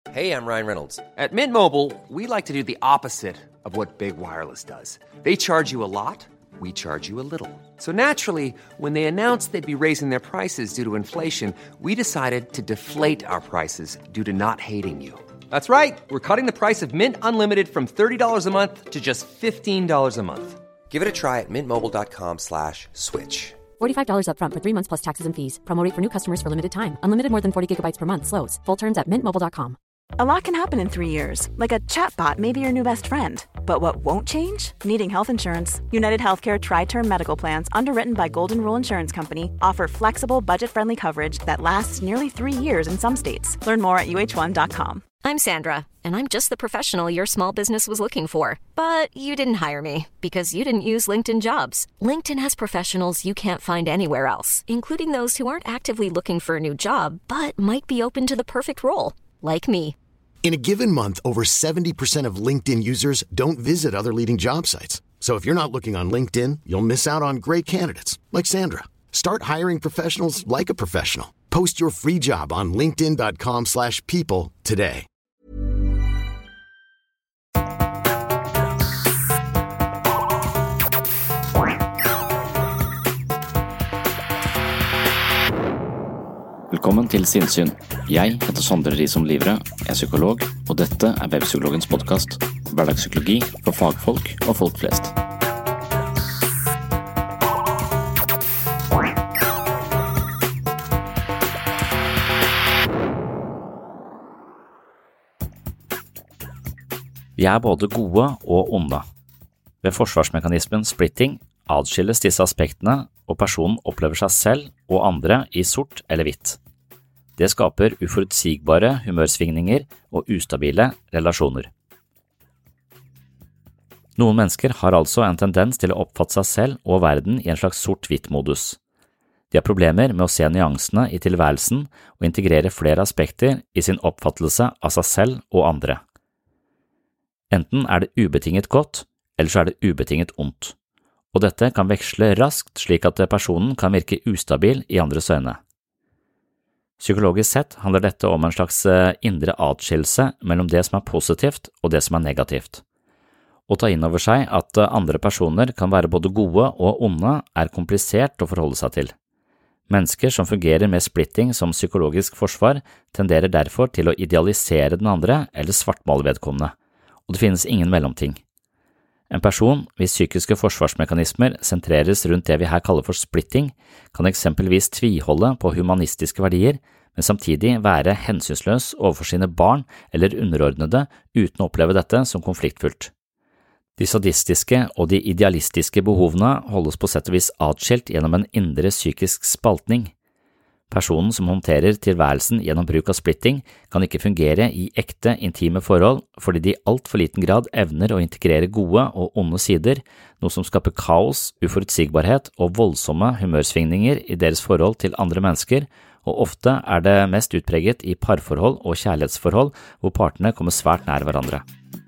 Hey, I'm Ryan Reynolds. At Mint Mobile, we like to do the opposite of what Big Wireless does. They charge you a lot, we charge you a little. So naturally, when they announced they'd be raising their prices due to inflation, we decided to deflate our prices due to not hating you. That's right. We're cutting the price of Mint Unlimited from $30 a month to just $15 a month. Give it a try at mintmobile.com/switch. $45 up front for 3 months plus taxes and fees. Promo rate for new customers for limited time. Unlimited more than 40 gigabytes per month. Slows full terms at mintmobile.com. A lot can happen in 3 years, like a chatbot may be your new best friend. But what won't change? Needing health insurance. United Healthcare Tri-Term Medical Plans, underwritten by Golden Rule Insurance Company, offer flexible, budget-friendly coverage that lasts nearly 3 years in some states. Learn more at uh1.com. I'm Sandra, and I'm just the professional your small business was looking for. But you didn't hire me because you didn't use LinkedIn Jobs. LinkedIn has professionals you can't find anywhere else, including those who aren't actively looking for a new job, but might be open to the perfect role, like me. In a given month, over 70% of LinkedIn users don't visit other leading job sites. So if you're not looking on LinkedIn, you'll miss out on great candidates like Sandra. Start hiring professionals like a professional. Post your free job on linkedin.com/people today. Velkommen til Sinnsyn. Jeg heter Sondre Risom Livre, er psykolog, og dette er Webpsykologens podcast. Hverdagspsykologi for fagfolk og folk flest. Vi er både gode og onde. Ved forsvarsmekanismen splitting adskilles disse aspektene, og personen opplever seg selv og andre i sort eller hvitt. Det skaper uforutsigbare humørsvingninger og ustabile relasjoner. Noen mennesker har altså en tendens til å oppfatte seg selv og verden i en slags sort-hvitt-modus. De har problemer med å se nyansene i tilværelsen og integrere flere aspekter i sin oppfattelse av seg selv og andre. Enten er det ubetinget godt, eller så er det ubetinget ondt. Og dette kan veksle raskt slik at personen kan virke ustabil i andres øyne. Psykologisk sett handler dette om en slags indre atskillelse mellom det som er positivt og det som er negativt. Å ta inn over seg at andre personer kan være både gode og onde er komplisert å forholde seg til. Mennesker som fungerer med splitting som psykologisk forsvar tenderer derfor til å idealisere den andre eller svartmale vedkommende, og det finnes ingen mellomting. En person hvis psykiske forsvarsmekanismer sentreres rundt det vi her kaller for splitting, kan eksempelvis tviholde på humanistiske verdier, men samtidig være hensynsløs overfor sine barn eller underordnede uten å oppleve dette som konfliktfullt. De sadistiske og de idealistiske behovene holdes på sett og vis atskilt gjennom en indre psykisk spaltning. Personen som håndterer tilværelsen gjennom bruk av splitting kan ikke fungere i ekte, intime forhold fordi de i alt for liten grad evner å integrere gode og onde sider, noe som skaper kaos, uforutsigbarhet og voldsomme humørsvingninger i deres forhold til andre mennesker, og ofte er det mest utpreget i parforhold og kjærlighetsforhold hvor partene kommer svært nær hverandre.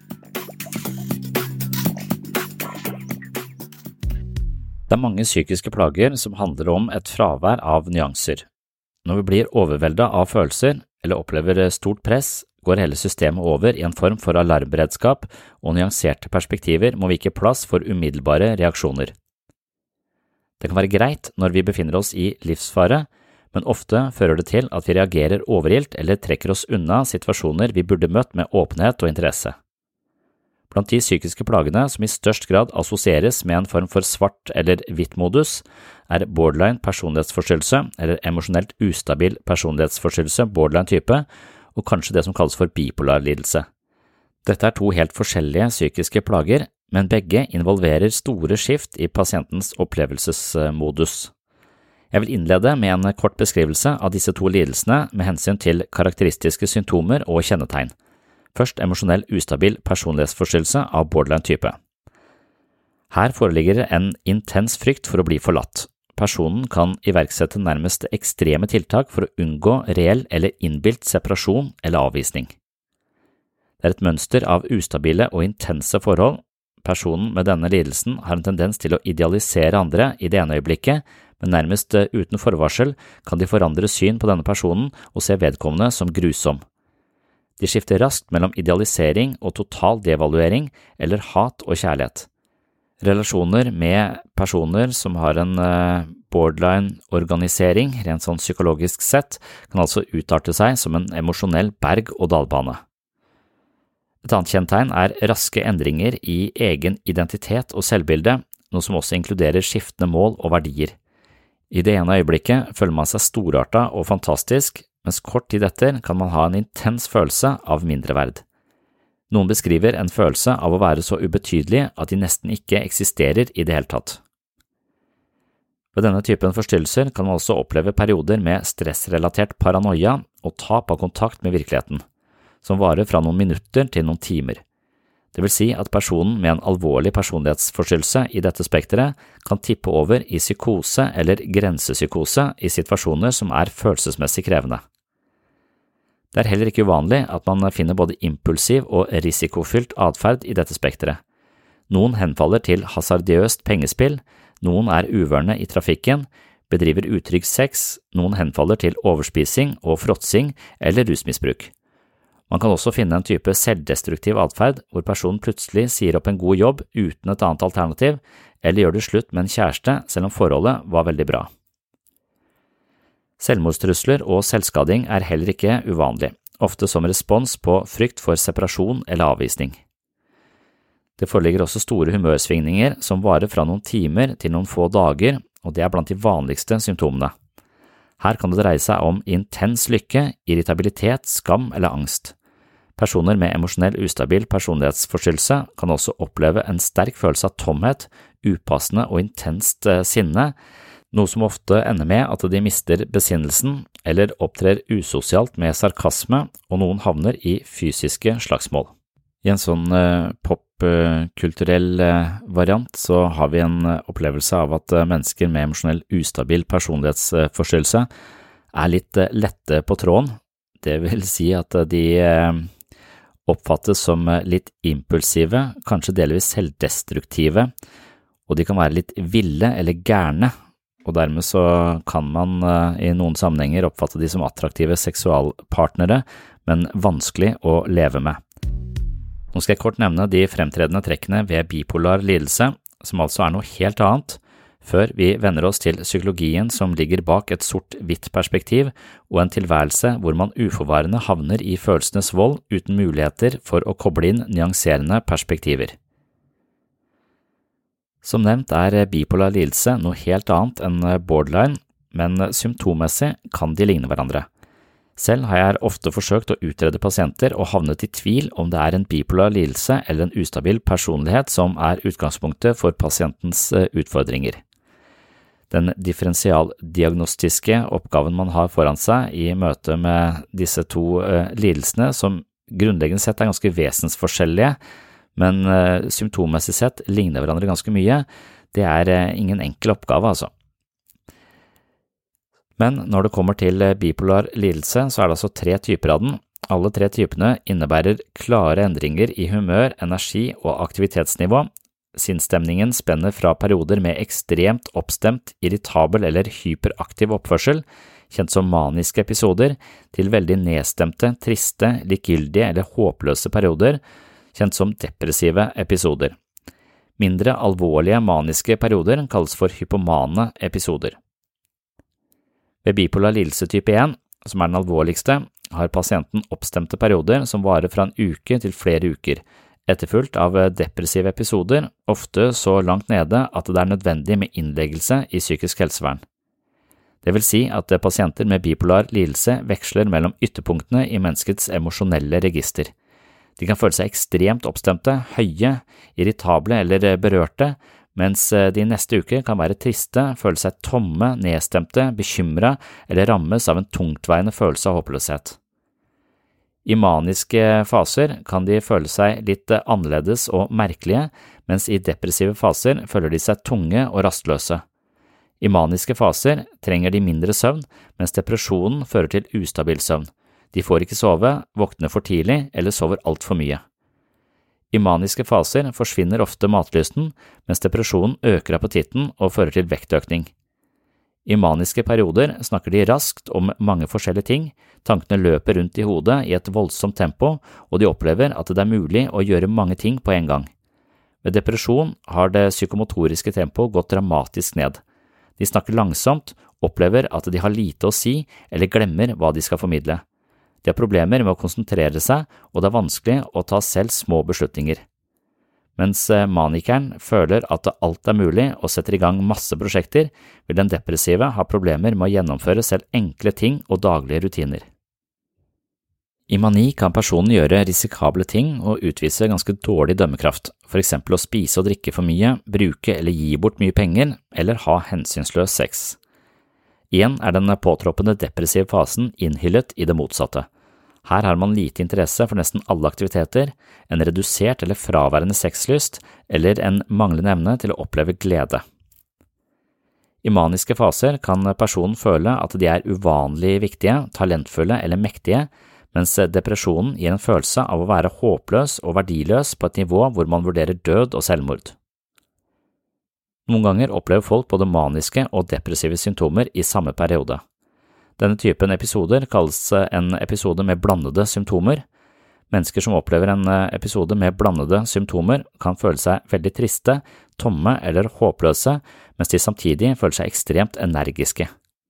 Det er mange psykiske plager som handler om et fravær av nyanser. Når vi blir overveldet av følelser eller opplever stort press, går hele systemet over i en form for alarmberedskap, og nyanserte perspektiver må vike plass for umiddelbare reaksjoner. Det kan være greit når vi befinner oss i livsfare, men ofte fører det til at vi reagerer overilt eller trekker oss unna situasjoner vi burde møtt med åpenhet og interesse. Blant de psykiske plagene som i størst grad assosieres med en form for svart- eller hvitt-modus, er borderline personlighetsforstyrrelse eller emosjonelt ustabil personlighetsforstyrrelse borderline-type, og kanskje det som kalles for bipolar lidelse. Dette er to helt forskjellige psykiske plager, men begge involverer store skift i pasientens opplevelsesmodus. Jeg vil innlede med en kort beskrivelse av disse to lidelsene med hensyn til karakteristiske symptomer og kjennetegn. Først emosjonell ustabil personlighetsforstyrrelse av borderline-type. Her foreligger en intens frykt for å bli forlatt. Personen kan iverksette nærmest ekstreme tiltak for å unngå reell eller innbilt separasjon eller avvisning. Det er et mønster av ustabile og intense forhold. Personen med denne lidelsen har en tendens til å idealisere andre i det ene øyeblikket, men nærmest uten forvarsel kan de forandre syn på denne personen og se vedkommende som grusom. De skifter raskt mellom idealisering og total devaluering eller hat og kjærlighet. Relasjoner med personer som har en borderline-organisering, rent sånn psykologisk sett, kan altså utarte seg som en emosjonell berg-og-dalbane. Et annet kjennetegn raske endringer i egen identitet og selvbilde, noe som også inkluderer skiftende mål og verdier. I det ene øyeblikket føler man seg storartet og fantastisk, mens kort tid etter kan man ha en intens følelse av mindreverd. Noen beskriver en følelse av å være så ubetydelig at de nesten ikke eksisterer i det hele tatt. Ved denne typen forstyrrelser kan man også oppleve perioder med stressrelatert paranoia og tap av kontakt med virkeligheten, som varer fra noen minutter til noen timer. Det vil si at personen med en alvorlig personlighetsforstyrrelse i dette spekteret kan tippe over i psykose eller grensepsykose i situasjoner som følelsesmessig krevende. Det heller ikke uvanlig at man finner både impulsiv og risikofylt atferd i dette spekteret. Noen henfaller til hasardiøst pengespill, noen uvørne i trafikken, bedriver utrygg sex, noen henfaller til overspising og fråtsing eller rusmisbruk. Man kan også finne en type selvdestruktiv atferd hvor personen plutselig sier opp en god jobb uten et annet alternativ, eller gjør det slutt med en kjæreste selv om forholdet var veldig bra. Selvmordstrusler og selvskading heller ikke uvanlig, ofte som respons på frykt for separasjon eller avvisning. Det foreligger også store humørsvingninger som varer fra noen timer til noen få dager, og det blant de vanligste symptomene. Her kan det dreie seg om intens lykke, irritabilitet, skam eller angst. Personer med emosjonell ustabil personlighetsforstyrrelse kan også oppleve en sterk følelse av tomhet, upassende og intenst sinne, noe som ofte ender med at de mister besinnelsen eller opptrer usosialt med sarkasme, og noen havner i fysiske slagsmål. I en sånn popkulturell variant så har vi en opplevelse av at mennesker med emosjonell ustabil personlighetsforstyrrelse litt lette på tråden. Det vil si at de oppfattes som litt impulsive, kanskje delvis selvdestruktive, og de kan være litt ville eller gærne, og dermed så kan man i noen sammenhenger oppfatte de som attraktive seksualpartnere, men vanskelig å leve med. Nå skal jeg kort nevne de fremtredende trekkene ved bipolar lidelse, som altså noe helt annet, før vi vender oss til psykologien som ligger bak et sort-hvitt perspektiv og en tilværelse hvor man uforvarende havner i følelsenes vold uten muligheter for å koble inn nyanserende perspektiver. Som nevnt bipolar lidelse noe helt annet enn borderline, men symptommessig kan de ligne hverandre. Selv har jeg ofte forsøkt å utrede pasienter og havnet i tvil om det en bipolar lidelse eller en ustabil personlighet som utgangspunktet for pasientens utfordringer. Den differensialdiagnostiske oppgaven man har foran seg i møte med disse to lidelsene, som grunnleggende sett ganske vesensforskjellige, men symptommessig sett ligner hverandre ganske mye, det ingen enkel oppgave altså. Men når det kommer til bipolar lidelse, så det altså 3 typer av den. Alle 3 typene innebærer klare endringer i humør, energi og aktivitetsnivå. Sinnsstemningen spenner fra perioder med ekstremt oppstemt, irritabel eller hyperaktiv oppførsel, kjent som maniske episoder, til veldig nedstemte, triste, likegyldige eller håpløse perioder, kjent som depressive episoder. Mindre alvorlige maniske perioder kalles for hypomane episoder. Ved bipolar lidelse type 1, som den alvorligste, har pasienten oppstemte perioder som varer fra en uke til flere uker, etterfulgt av depressive episoder, ofte så langt nede at det nødvendig med innleggelse i psykisk helsevern. Det vil si at pasienter med bipolar lidelse veksler mellom ytterpunktene i menneskets emosjonelle register. De kan føle seg ekstremt oppstemte, høye, irritable eller berørte, mens de neste uke kan være triste, føle seg tomme, nedstemte, bekymret eller rammes av en tungtveiende følelse av håpløshet. I maniske faser kan de føle seg litt annerledes og merkelige, mens i depressive faser føler de seg tunge og rastløse. I maniske faser trenger de mindre søvn, mens depresjonen fører til ustabil søvn. De får ikke sove, våkner for tidlig eller sover alt for mye. I maniske faser forsvinner ofte matlysten, mens depresjonen øker appetitten og fører til vektøkning. I maniske perioder snakker de raskt om mange forskjellige ting, tankene løper rundt i hodet i et voldsomt tempo, og de opplever at det er mulig å gjøre mange ting på en gang. Ved depresjon har det psykomotoriske tempoet gått dramatisk ned. De snakker langsomt, opplever at de har lite å si eller glemmer hva de skal formidle. De har problemer med å konsentrere seg, og det er vanskelig å ta selv små beslutninger. Mens manikeren føler at alt er mulig og setter i gang masse prosjekter, vil den depressive ha problemer med å gjennomføre selv enkle ting og daglige rutiner. I mani kan personen gjøre risikable ting og utvise ganske dårlig dømmekraft, for eksempel å spise og drikke for mye, bruke eller gi bort mye penger, eller ha hensynsløs sex. Igjen er den påtroppende depressive fasen innhyllet i det motsatte. Her har man lite interesse for nesten alle aktiviteter, en redusert eller fraværende sexlyst, eller en manglende evne til å oppleve glede. I maniske faser kan personen føle at de er uvanlig viktige, talentfulle eller mektige, mens depresjonen gir en følelse av å være håpløs og verdiløs på et nivå hvor man vurderer død og selvmord. Noen ganger opplever folk både maniske og depressive symptomer i samme periode. Denne typen episoder kalles en episode med blandede symptomer. Mennesker som opplever en episode med blandede symptomer kan føle seg veldig triste, tomme eller håpløse, mens de samtidig føler seg ekstremt energiske.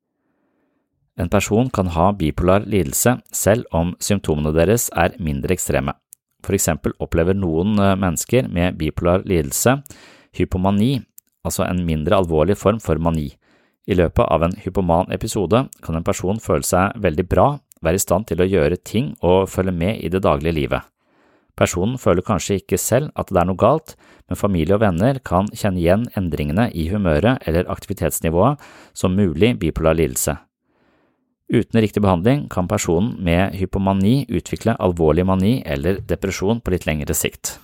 En person kan ha bipolar lidelse selv om symptomene deres er mindre ekstreme. For eksempel opplever noen mennesker med bipolar lidelse hypomani, altså en mindre alvorlig form for mani. I løpet av en hypoman episode kan en person føle seg veldig bra, være i stand til å gjøre ting og følge med i det daglige livet. Personen føler kanskje ikke selv at det er noe galt, men familie og venner kan kjenne igjen endringene i humøret eller aktivitetsnivået som mulig bipolar lidelse. Uten riktig behandling kan personen med hypomani utvikle alvorlig mani eller depresjon på litt lengre sikt.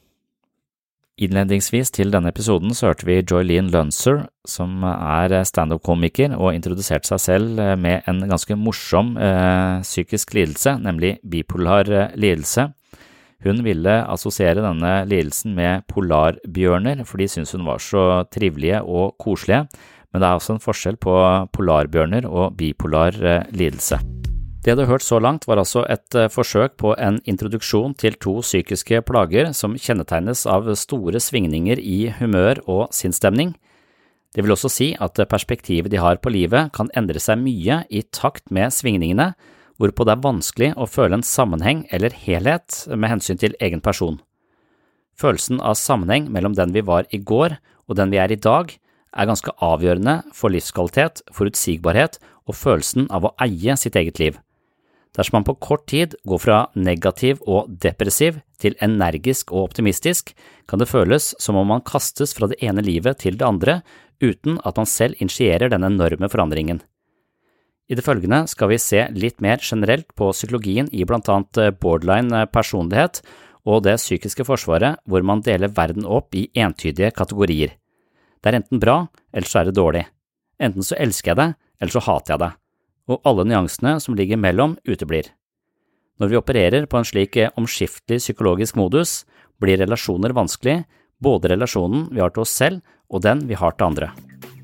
Innledningsvis til denne episoden så hørte vi Joylene Lunser, som er stand-up-komiker og introduserte seg selv med en ganske morsom psykisk lidelse, nemlig bipolar lidelse. Hun ville assosiere denne lidelsen med polarbjørner, for de syntes hun var så trivelige og koselige, men det er også en forskjell på polarbjørner og bipolar lidelse. Det du har hørt så langt var altså et forsøk på en introduksjon til to psykiske plager som kjennetegnes av store svingninger i humør og sinnsstemning. Det vil også si at perspektivet de har på livet kan endre seg mye i takt med svingningene, hvorpå det er vanskelig å føle en sammenheng eller helhet med hensyn til egen person. Følelsen av sammenheng mellom den vi var i går og den vi er i dag er ganske avgjørende for livskvalitet, forutsigbarhet og følelsen av å eie sitt eget liv. Dersom man på kort tid går fra negativ og depressiv til energisk og optimistisk, kan det føles som om man kastes fra det ene livet til det andre, uten at man selv initierer denne enorme forandringen. I det følgende skal vi se litt mer generelt på psykologien i blant annet borderline personlighet og det psykiske forsvaret, hvor man deler verden opp i entydige kategorier. Det er enten bra, eller så er det dårlig. Enten så elsker jeg det, eller så hater jeg det. Og alle nyansene som ligger mellom uteblir. Når vi opererer på en slik omskiftelig psykologisk modus, blir relasjoner vanskelig, både relasjonen vi har til oss selv og den vi har til andre.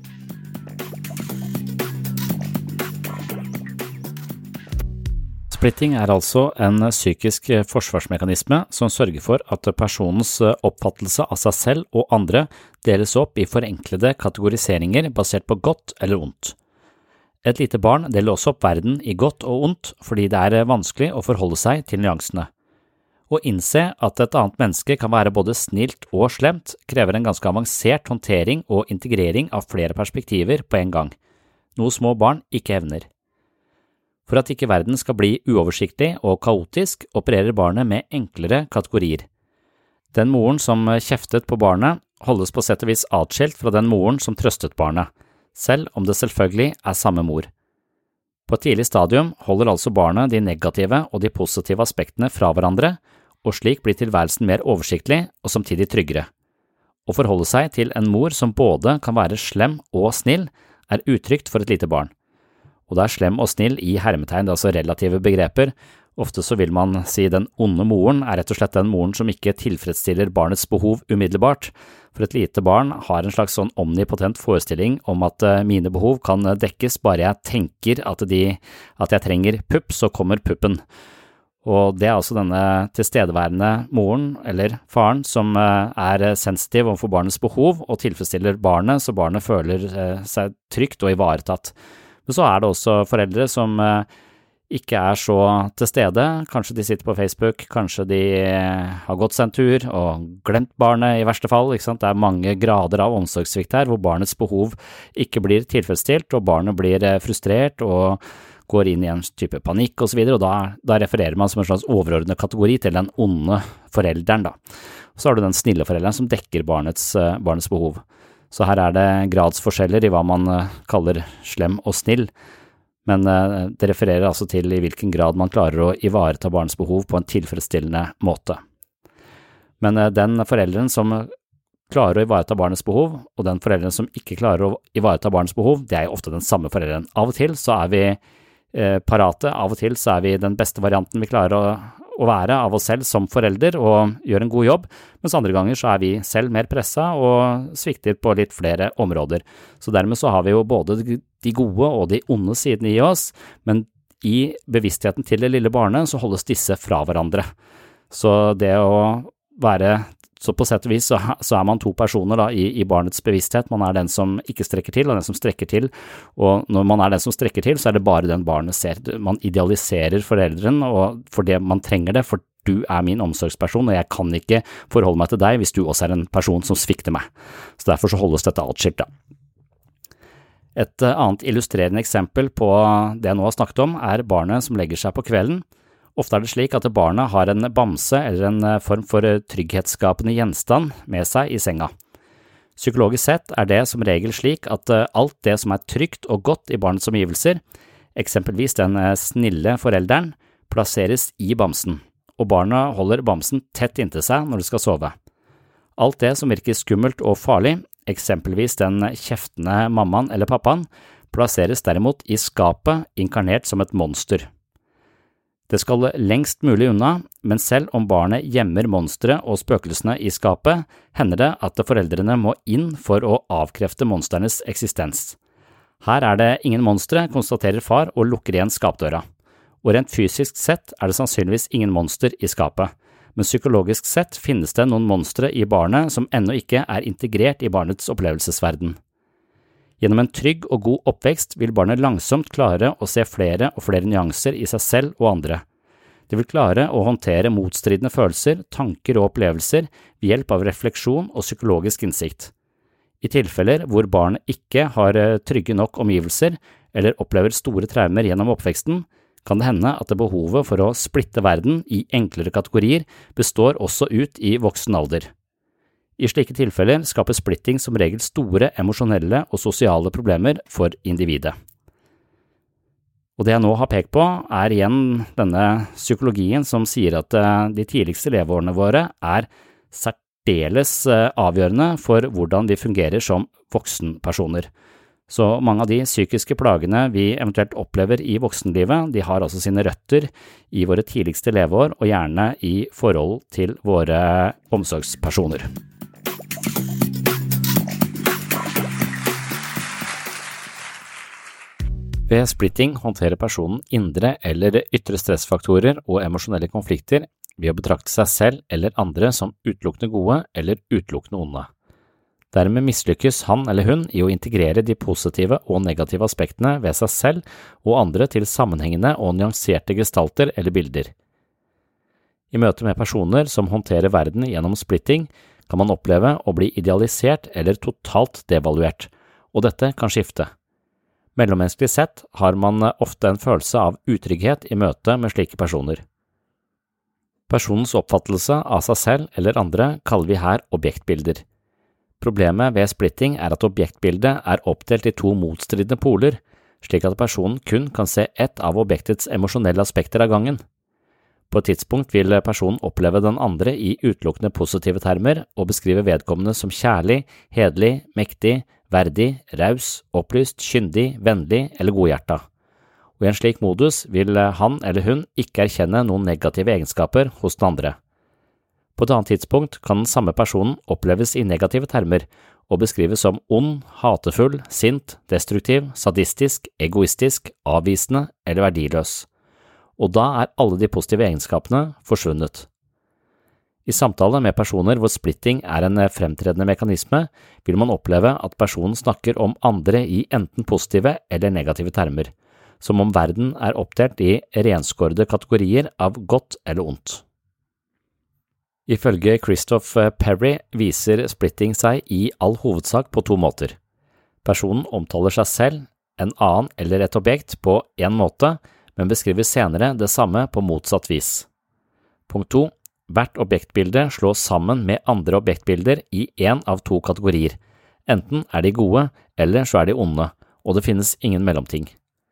Splitting er altså en psykisk forsvarsmekanisme som sørger for at personens oppfattelse av seg selv og andre deles opp i forenklede kategoriseringer basert på godt eller ondt. Et lite barn deler også opp verden i godt og ondt fordi det er vanskelig å forholde seg til nyansene. Å innse at et annet menneske kan være både snilt og slemt krever en ganske avansert håndtering og integrering av flere perspektiver på en gang, noe små barn ikke evner. For at ikke verden skal bli uoversiktlig og kaotisk, opererer barnet med enklere kategorier. Den moren som kjeftet på barnet holdes på sett og vis atskilt fra den moren som trøstet barnet, selv om det selvfølgelig er samme mor. På et tidlig stadium holder altså barnet de negative og de positive aspektene fra hverandre, og slik blir tilværelsen mer oversiktlig og samtidig tryggere. Å forholde seg til en mor som både kan være slem og snill, er utrygt for et lite barn. Og det er slem og snill i hermetegn, det er altså relative begreper, Ofte så vil man si den onde moren rett og slett den moren som ikke tilfredsstiller barnets behov umiddelbart. For et lite barn har en slags sånn omnipotent forestilling om at mine behov kan dekkes bare jeg tenker at jeg trenger pupp, så kommer puppen. Og det altså denne tilstedeværende moren eller faren som sensitiv overfor barnets behov og tilfredsstiller barnet, så barnet føler seg trygt og ivaretatt. Men så det også foreldre som ikke så til stede, kanskje de sitter på Facebook, kanskje de har gått seg en tur og glemt barnet i verste fall, ikke sant? Det mange grader av omsorgssvikt her, hvor barnets behov ikke blir tilfredsstilt, og barnet blir frustrert og går inn i en type panikk og så videre, og da refererer man som en slags overordnet kategori til den onde forelderen da. Så har du den snille forelderen som dekker barnets behov. Så her det gradsforskjeller i hva man kaller slem og snill, men det refererer altså til i hvilken grad man klarer å ivareta barnets behov på en tilfredsstillende måte. Men den forelderen som klarer å ivareta barnets behov, og den forelderen som ikke klarer å ivareta barnets behov, det ofte den samme forelderen. Av og til så vi parate, av og til så vi den beste varianten vi klarer å være av oss selv som forelder og gjør en god jobb, mens andre ganger så vi selv mer presset og svikter på litt flere områder. Så dermed så har vi jo både de gode og de onde sidene i oss, men i bevisstheten til det lille barnet så holdes disse fra hverandre. Så det å være, så på sett og vis så man to personer da i barnets bevissthet. Man den som ikke strekker til, og den som strekker til, og når man den som strekker til, så det bare den barnet ser. Man idealiserer foreldren, og for det man trenger det, for du min omsorgsperson, og jeg kan ikke forholde meg til deg hvis du også en person som svikter meg. Så derfor så holdes dette atskilt da. Et annet illustrerende eksempel på det jeg nå har snakket om barnet som legger seg på kvelden. Ofte det slik at barnet har en bamse eller en form for trygghetsskapende gjenstand med seg i senga. Psykologisk sett det som regel slik at alt det som trygt og godt i barnets omgivelser, eksempelvis den snille forelderen, plasseres i bamsen, og barnet holder bamsen tett inntil seg når det skal sove. Alt det som virker skummelt og farlig, eksempelvis den kjeftende mammaen eller pappaen, plasseres derimot i skapet inkarnert som et monster. Det skal lengst mulig unna, men selv om barnet gjemmer monstre og spøkelsene i skapet, hender det at foreldrene må inn for å avkrefte monsternes eksistens. Her det ingen monstre, konstaterer far og lukker igjen skapdøra. Og rent fysisk sett det sannsynligvis ingen monster i skapet, men psykologisk sett finnes det noen monstre i barnet som ennå ikke integrert i barnets opplevelsesverden. Gjennom en trygg og god oppvekst vil barnet langsomt klare å se flere og flere nyanser i seg selv og andre. Det vil klare å håndtere motstridende følelser, tanker og opplevelser ved hjelp av refleksjon og psykologisk innsikt. I tilfeller hvor barnet ikke har trygge nok omgivelser eller opplever store traumer gjennom oppveksten, kan det hende at behovet for å splitte verden i enklere kategorier består også ut i voksen alder. I slike tilfeller skaper splitting som regel store emosjonelle og sosiale problemer for individet. Og det jeg nå har pekt på igjen denne psykologien som sier at de tidligste leveårene våre særdeles avgjørende for hvordan vi fungerer som voksenpersoner. Så mange av de psykiske plagene vi eventuelt opplever i voksenlivet, de har altså sine røtter i våre tidligste leveår og gjerne i forhold til våre omsorgspersoner. Ved splitting håndterer personen indre eller ytre stressfaktorer og emosjonelle konflikter ved å betrakte seg selv eller andre som utelukkende gode eller utelukkende onde. Dermed mislykkes han eller hun i å integrere de positive og negative aspektene ved seg selv og andre til sammenhengende og nyanserte gestalter eller bilder. I møte med personer som håndterer verden gjennom splitting, kan man oppleve å bli idealisert eller totalt devaluert, og dette kan skifte. Mellommenneskelig sett har man ofte en følelse av utrygghet i møte med slike personer. Personens oppfattelse av seg selv eller andre kaller vi her objektbilder. Problemet ved splitting at objektbildet oppdelt i to motstridende poler, slik at personen kun kan se ett av objektets emosjonelle aspekter av gangen. På et tidspunkt vil personen oppleve den andre i utelukkende positive termer og beskrive vedkommende som kjærlig, hederlig, mektig, verdig, raus, opplyst, kyndig, vennlig eller godhjertet. og I en slik modus vil han eller hun ikke erkjenne noen negative egenskaper hos den andre. På et annet tidspunkt kan den samme personen oppleves I negative termer og beskrives som ond, hatefull, sint, destruktiv, sadistisk, egoistisk, avvisende eller verdiløs. Og da alle de positive egenskapene forsvunnet. I samtale med personer hvor splitting en fremtredende mekanisme, vil man oppleve at personen snakker om andre I enten positive eller negative termer, som om verden oppdelt I renskårede kategorier av godt eller ondt. Ifølge Christopher Perry viser splitting seg I all hovedsak på to måter. Personen omtaler seg selv, en annen eller et objekt på en måte, men beskriver senere det samme på motsatt vis. Punkt 2. Hvert objektbilde slås sammen med andre objektbilder I en av to kategorier. Enten de gode, eller så de onde, og det finnes ingen mellomting.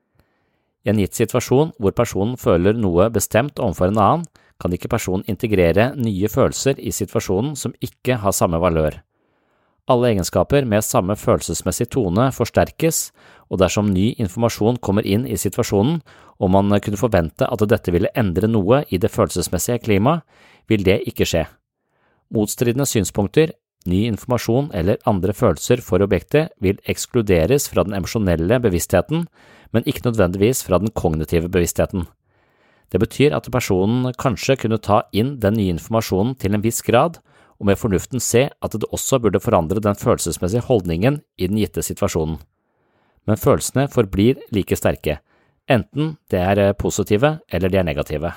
I en gitt situasjon hvor personen føler noe bestemt overfor en annen, kan ikke personen integrere nye følelser I situasjonen som ikke har samme valør. Alle egenskaper med samme følelsesmessig tone forsterkes, og dersom ny informasjon kommer inn I situasjonen, og man kunne forvente at dette ville endre noe I det følelsesmessige klimaet, vil det ikke skje. Motstridende synspunkter, ny informasjon eller andre følelser for objektet vil ekskluderes fra den emosjonelle bevisstheten, men ikke nødvendigvis fra den kognitive bevisstheten. Det betyr at personen kanskje kunne ta inn den nye informasjonen til en viss grad, og med fornuften se at det også burde forandre den følelsesmessige holdningen I den gitte situasjonen. Men følelsene forblir like sterke, enten det positive eller de negative.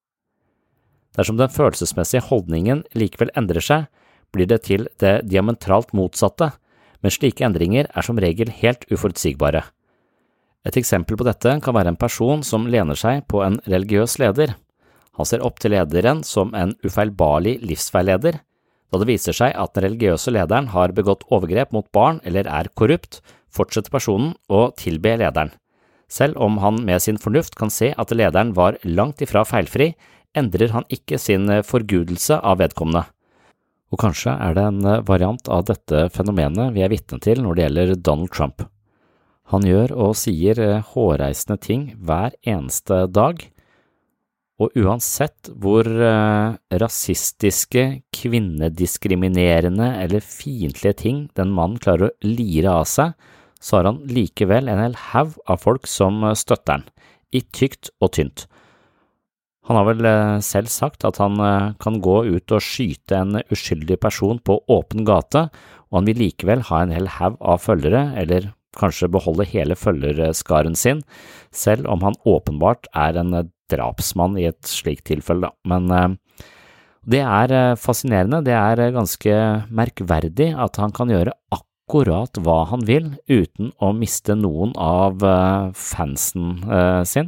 Dersom den følelsesmessige holdningen likevel endrer seg, blir det til det diametralt motsatte, men slike endringer som regel helt uforutsigbare. Et eksempel på dette kan være en person som lener seg på en religiøs leder. Han ser opp til lederen som en ufeilbarlig livsveileder. Da det viser seg at den religiøse lederen har begått overgrep mot barn eller korrupt, fortsetter personen å tilbe lederen. Selv om han med sin fornuft kan se at lederen var langt ifra feilfri, endrer han ikke sin forgudelse av vedkommende. Og kanskje det en variant av dette fenomenet vi vitne til når det gjelder Donald Trump. Han gjør og sier hårreisende ting hver eneste dag, og uansett hvor rasistiske, kvinnediskriminerende eller fiendtlige ting den mannen klarer å lire av seg, så har han likevel en hel haug av folk som støtter han, I tykt og tynt. Han har vel selv sagt at han kan gå ut og skyte en uskyldig person på åpen gate, og han vil likevel ha en hel haug av følgere, eller kanskje beholde hele følgerskaren sin, selv om han åpenbart en drapsmann I et slikt tilfelle. Men det fascinerende, det ganske merkverdig at han kan gjøre akkurat hva han vil, uten å miste noen av fansen sin.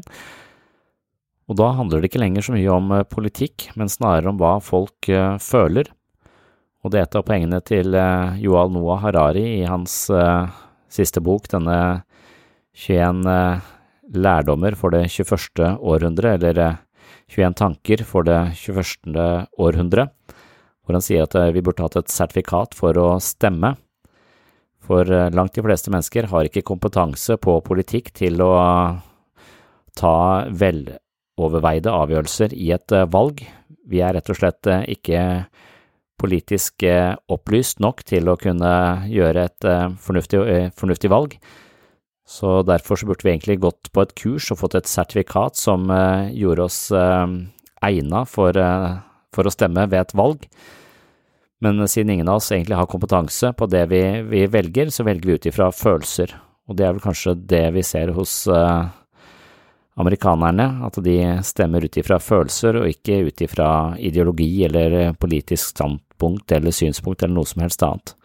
Og da handler det ikke lenger så mye om politikk, men snarere om hva folk føler. Og det et av poengene til Yuval Noah Harari I hans siste bok, denne 21 lærdommer for det 21. århundre, eller 21 tanker for det 21. århundre, hvor han sier at vi burde hatt et sertifikat for å stemme. For langt de fleste mennesker har ikke kompetanse på politikk til å ta veloverveide avgjørelser I et valg. Vi rett og slett ikke politisk opplyst nok til å kunne gjøre et fornuftig valg. Så derfor så burde vi egentlig gått på et kurs og fått et sertifikat som gjorde oss egnet for å stemme ved et valg. Men siden ingen av oss egentlig har kompetanse på det vi velger, så velger vi ut ifra følelser. Og det vel kanskje det vi ser hos amerikanerne, at de stemmer ut ifra følelser og ikke ut ifra ideologi eller politisk standpunkt eller synspunkt eller noe som helst annet.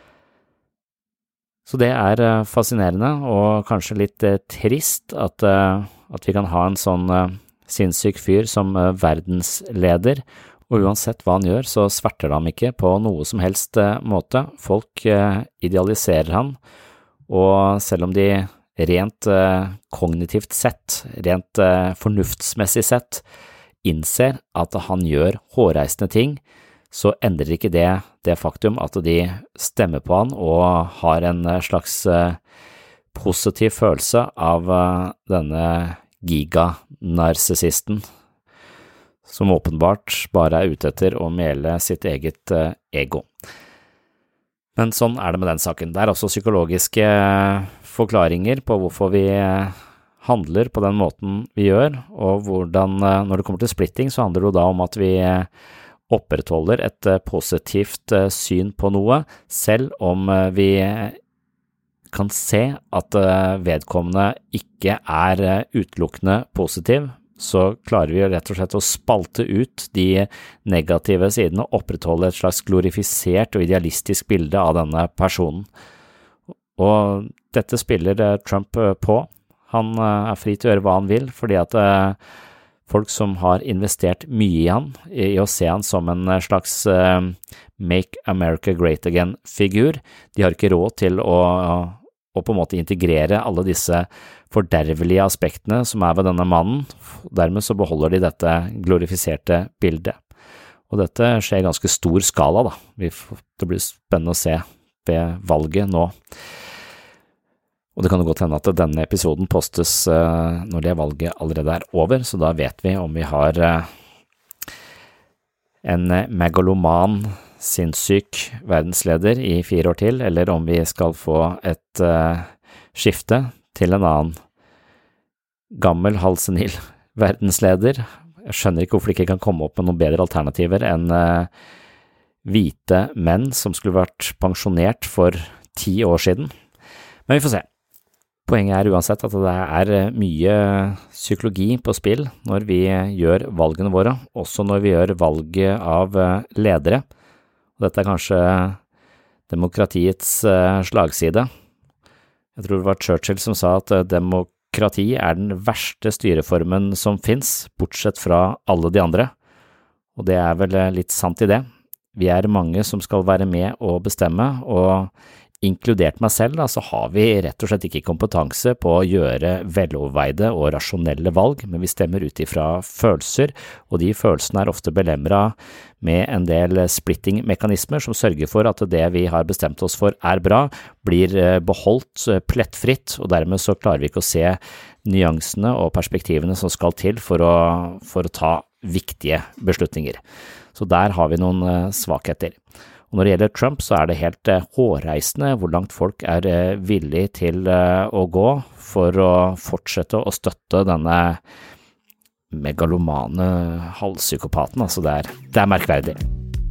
Så det fascinerende og kanskje litt trist at vi kan ha en sånn sinnssyk fyr som verdensleder, og uansett hva han gjør, så sverter han ikke på noe som helst måte. Folk idealiserer han, og selv om de rent kognitivt sett, rent fornuftsmessig sett, innser at han gjør hårreisende ting, så endrer ikke det faktum at de stemmer på han og har en slags positiv følelse av denne giganarsissisten, som åpenbart bare er ute etter å mele sitt eget ego. Men sånn er det med den saken. Det er også psykologiske forklaringer på hvorfor vi handler på den måten vi gjør, og hvordan, når det kommer til splitting, så handler det da om at vi opprettholder et positivt syn på noe, selv om vi kan se at vedkommende ikke er utelukkende positiv, så klarer vi rett og slett å spalte ut de negative sidene og opprettholde et slags glorifisert og idealistisk bilde av denne personen. Og dette spiller Trump på. Han er fri til å gjøre hva han vil, fordi at folk som har investert mye i han, i å se han som en slags Make America Great Again-figur, de har ikke råd til å på en måte integrere alle disse fordervelige aspektene som er ved denne mannen. Dermed så beholder de dette glorifiserte bildet. Og dette skjer i ganske stor skala da. Det blir spennende å se ved valget nå. Og det kan jo godt hende at denne episoden postes når det valget allerede er over, så da vet vi om vi har en megaloman, sinnssyk verdensleder i 4 år til, eller om vi skal få et skifte til en annen gammel, halvsenil verdensleder. Jeg skjønner ikke hvorfor det ikke kan komme opp med noen bedre alternativer enn hvite menn som skulle vært pensjonert for 10 år siden. Men vi får se. Poenget er uansett at det er mye psykologi på spill når vi gjør valgene våre, også når vi gjør valget av ledere. Dette er kanskje demokratiets slagside. Jeg tror det var Churchill som sa at demokrati er den verste styreformen som finnes, bortsett fra alle de andre. Og det er vel litt sant i det. Vi er mange som skal være med og bestemme, og inkludert meg selv, så har vi rett og slett ikke kompetanse på å gjøre veloverveide og rasjonelle valg, men vi stemmer ut ifra følelser, og de følelsene er ofte belemret med en del splitting-mekanismer som sørger for at det vi har bestemt oss for er bra, blir beholdt plettfritt, og dermed så klarer vi ikke å se nyansene og perspektivene som skal til for å ta viktige beslutninger. Så der har vi noen svakheter. Og når det gjelder Trump, så er det helt hårreisende hvor langt folk er villig til å gå for å fortsette å støtte denne megalomane halvpsykopaten. Altså det er merkverdig.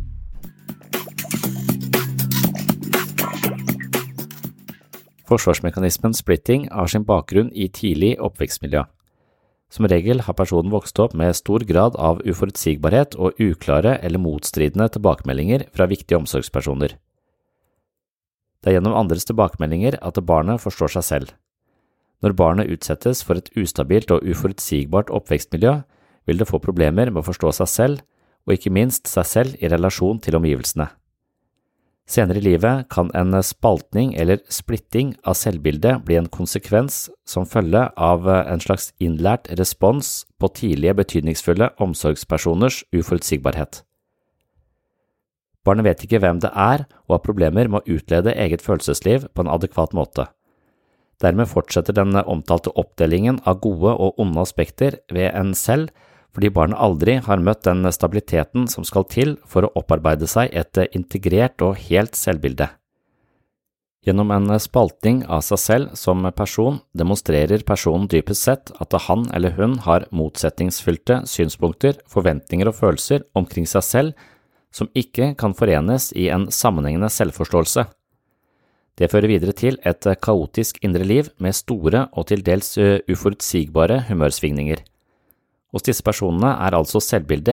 Forsvarsmekanismen splitting har sin bakgrunn i tidlig oppvekstmiljø. Som regel har personen vokst opp med stor grad av uforutsigbarhet og uklare eller motstridende tilbakemeldinger fra viktige omsorgspersoner. Det er gjennom andres tilbakemeldinger at barnet forstår seg selv. Når barnet utsettes for et ustabilt og uforutsigbart oppvekstmiljø, vil det få problemer med å forstå seg selv, og ikke minst seg selv i relasjon til omgivelsene. Senere i livet kan en spaltning eller splitting av selvbildet bli en konsekvens som følge av en slags innlært respons på tidlige betydningsfulle omsorgspersoners uforutsigbarhet. Barnet vet ikke hvem det er og har problemer med å utlede eget følelsesliv på en adekvat måte. Dermed fortsetter den omtalte oppdelingen av gode og onde aspekter ved en selv, fordi barnet aldri har møtt den stabiliteten som skal til for å opparbeide seg et integrert og helt selvbilde. Gjennom en spaltning av seg selv som person demonstrerer personen dypest sett at han eller hun har motsetningsfylte synspunkter, forventninger og følelser omkring seg selv som ikke kan forenes i en sammenhengende selvforståelse. Det fører videre til et kaotisk indre liv med store og til dels uforutsigbare humørsvingninger. Hos disse personene er altså selvbildet.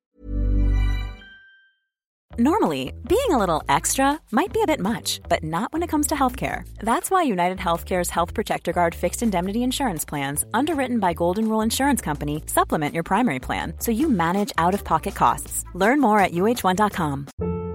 Normally, being a little extra might be a bit much, but not when it comes to healthcare. That's why United Healthcare's Health Protector Guard fixed indemnity insurance plans, underwritten by Golden Rule Insurance Company, supplement your primary plan so you manage out-of-pocket costs. Learn more at uh1.com.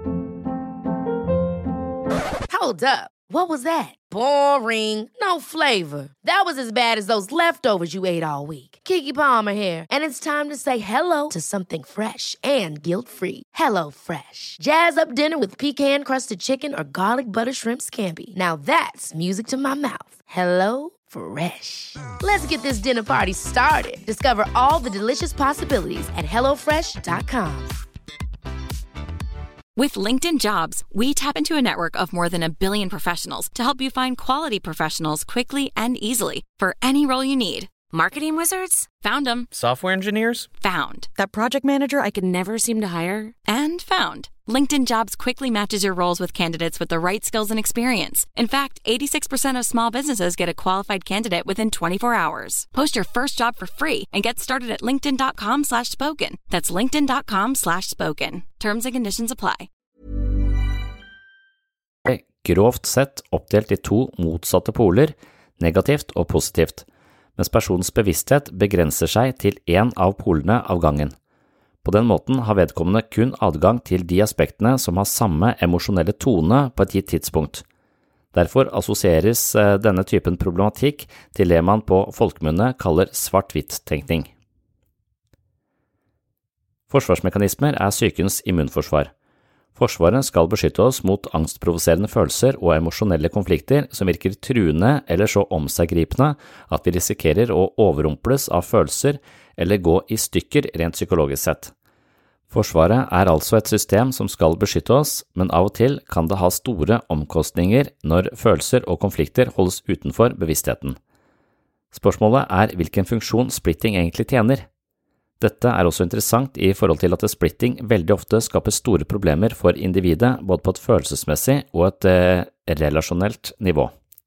Hold up. What was that? Boring. No flavor. That was as bad as those leftovers you ate all week. Keke Palmer here, and it's time to say hello to something fresh and guilt-free. Hello Fresh. Jazz up dinner with pecan-crusted chicken or garlic butter shrimp scampi. Now that's music to my mouth. Hello Fresh. Let's get this dinner party started. Discover all the delicious possibilities at HelloFresh.com. With LinkedIn Jobs, we tap into a network of more than 1 billion professionals to help you find quality professionals quickly and easily for any role you need. Marketing wizards? Found them. Software engineers? Found. That project manager I could never seem to hire? And found. LinkedIn Jobs quickly matches your roles with candidates with the right skills and experience. In fact, 86% of small businesses get a qualified candidate within 24 hours. Post your first job for free and get started at linkedin.com/spoken. That's linkedin.com/spoken. Terms and conditions apply. Grovt sett oppdelt I 2 motsatte poler, negativt og positivt, mens personens bevissthet begrenser seg til en av polene av gangen. På den måten har vedkommende kun adgang til de aspektene som har samme emosjonelle tone på et gitt tidspunkt. Derfor assosieres denne typen problematikk til det man på folkemunne kaller svart-hvitt-tenkning. Forsvarsmekanismer psykens immunforsvar. Forsvaret skal beskytte oss mot angstprovoserende følelser og emosjonelle konflikter som virker truende eller så omseggripende at vi risikerer å overrumples av følelser eller gå I stykker rent psykologisk sett. Forsvaret altså et system som skal beskytte oss, men av og til kan det ha store omkostninger når følelser og konflikter holdes utenfor bevisstheten. Spørsmålet hvilken funksjon splitting egentlig tjener. Dette også interessant I forhold til at splitting veldig ofte skaper store problemer for individet både på et følelsesmessig og et relasjonelt nivå.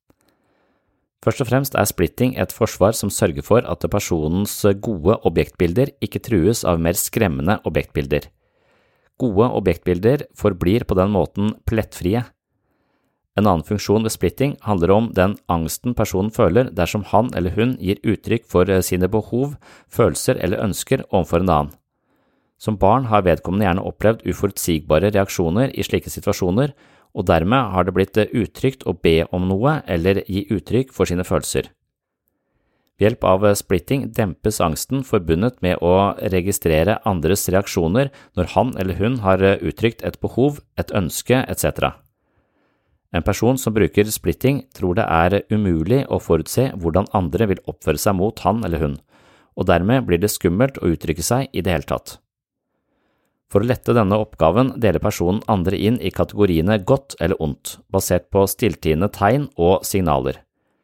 Først og fremst splitting et forsvar som sørger for at personens gode objektbilder ikke trues av mer skremmende objektbilder. Gode objektbilder forblir på den måten plettfrie. En annen funksjon ved splitting handler om den angsten personen føler dersom han eller hun gir uttrykk for sine behov, følelser eller ønsker overfor en annen. Som barn har vedkommende gjerne opplevd uforutsigbare reaksjoner I slike situasjoner, og dermed har det blitt utrygt å be om noe eller gi uttrykk for sine følelser. Ved hjelp av splitting dempes angsten forbundet med å registrere andres reaksjoner når han eller hun har uttrykt et behov, et ønske, etc. En person som bruker splitting tror det umulig å forutse hvordan andre vil oppføre seg mot han eller hun, og dermed blir det skummelt å uttrykke seg I det hele tatt. For å lette denne oppgaven deler personen andre inn I kategoriene godt eller ondt, basert på stilltiende tegn og signaler.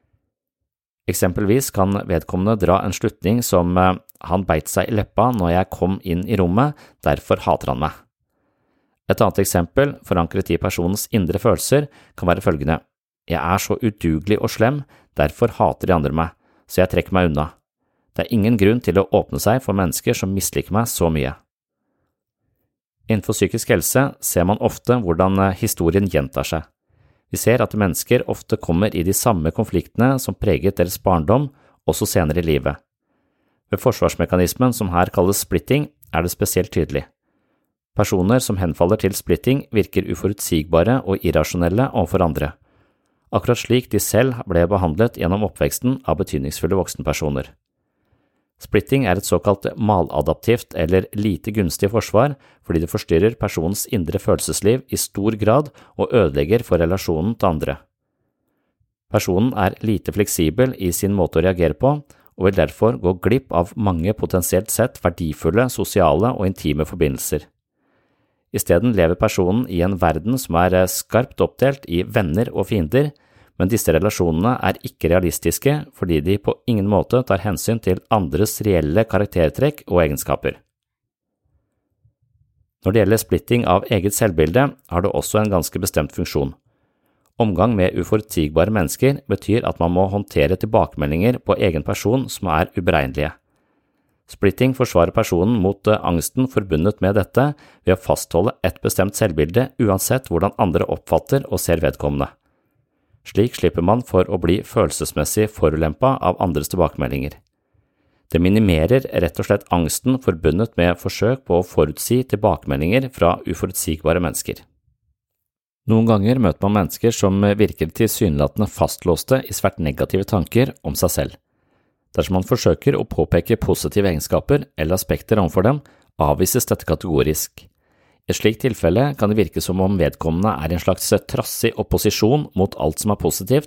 Eksempelvis kan vedkommende dra en slutning som «Han beit seg I leppa når jeg kom inn I rommet, derfor hater han meg». Et annet eksempel, forankret I personens indre følelser, kan være følgende: «Jeg så udugelig og slem, derfor hater de andre meg, så jeg trekker meg unna. Det ingen grunn til å åpne seg for mennesker som misliker meg så mye.» Innenfor psykisk helse ser man ofte hvordan historien gjentar seg. Vi ser at mennesker ofte kommer I de samme konfliktene som preget deres barndom, også senere I livet. Ved forsvarsmekanismen som her kalles splitting, det spesielt tydelig. Personer som henfaller til splitting virker uforutsigbare og irrasjonelle overfor andre, akkurat slik de selv ble behandlet gjennom oppveksten av betydningsfulle voksenpersoner. Splitting et såkalt maladaptivt eller lite gunstig forsvar fordi det forstyrrer personens indre følelsesliv I stor grad og ødelegger for relasjonen til andre. Personen lite fleksibel I sin måte å reagere på og vil derfor gå glipp av mange potensielt sett verdifulle sosiale og intime forbindelser. I stedet lever personen I en verden som skarpt oppdelt I venner og fiender, men disse relasjonene ikke realistiske fordi de på ingen måte tar hensyn til andres reelle karaktertrekk og egenskaper. Når det gjelder splitting av eget selvbilde, har det også en ganske bestemt funksjon. Omgang med uforutsigbare mennesker betyr at man må håndtere tilbakemeldinger på egen person som uberegnelige. Splitting forsvarer personen mot angsten forbundet med dette ved å fastholde et bestemt selvbilde uansett hvordan andre oppfatter og ser vedkommende. Slik slipper man for å bli følelsesmessig forulempet av andres tilbakemeldinger. Det minimerer rett og slett angsten forbundet med forsøk på å forutsi tilbakemeldinger fra uforutsigbare mennesker. Noen ganger møter man mennesker som virker tilsynelatende fastlåste I svært negative tanker om seg selv. Dersom man forsøker å påpeke positive egenskaper eller aspekter overfor dem, avvises dette kategorisk. I et slikt tilfelle kan det virke som om vedkommende I en slags trassig opposisjon mot alt som positivt,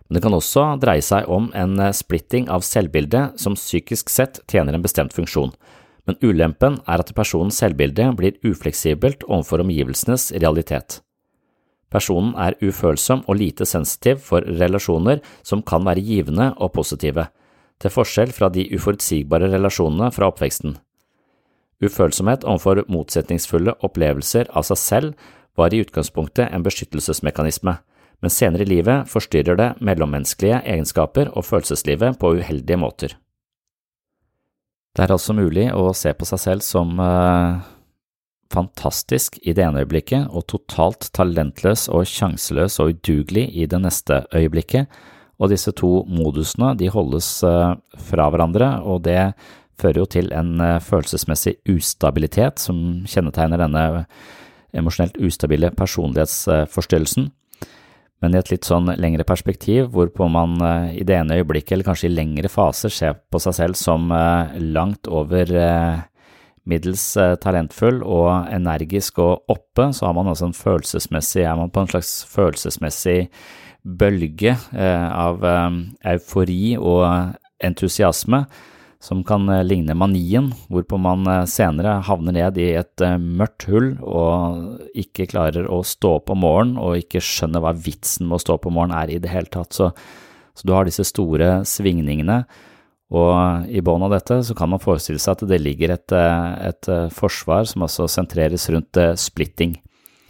Men det kan også dreie seg om en splitting av selvbildet som psykisk sett tjener en bestemt funksjon, men ulempen er at personens selvbilde blir ufleksibelt overfor omgivelsenes realitet. Personen er ufølsom og lite sensitiv for relasjoner som kan være givende og positive, til forskjell fra de uforutsigbare relasjonene fra oppveksten. Ufølsomhet overfor motsetningsfulle opplevelser av seg selv var i utgangspunktet en beskyttelsesmekanisme, men senere i livet forstyrrer det mellommenneskelige egenskaper og følelseslivet på uheldige måter. Det er altså mulig å se på seg selv som fantastisk i det ene øyeblikket og totalt talentløs og sjanseløs og udugelig i det neste øyeblikket, og disse to modusene de holdes fra hverandre, og det fører jo til en følelsesmessig ustabilitet som kjennetegner denne emosjonelt ustabile personlighetsforstyrrelsen. Men i et litt sånn lengre perspektiv, hvorpå man i det ene øyeblikket, eller kanskje i lengre faser, ser på seg selv som langt over middels talentfull og energisk og oppe, så har man altså er man på en slags følelsesmessig bølge av eufori og entusiasme, som kan ligne manien, hvorpå man senere havner ned i et mørkt hull og ikke klarer å stå opp om morgenen og ikke skjønner hva vitsen med å stå opp om morgenen i det hele tatt. Så du har disse store svingningene, og i bunnen av dette så kan man forestille seg at det ligger et forsvar som også sentreres rundt splitting.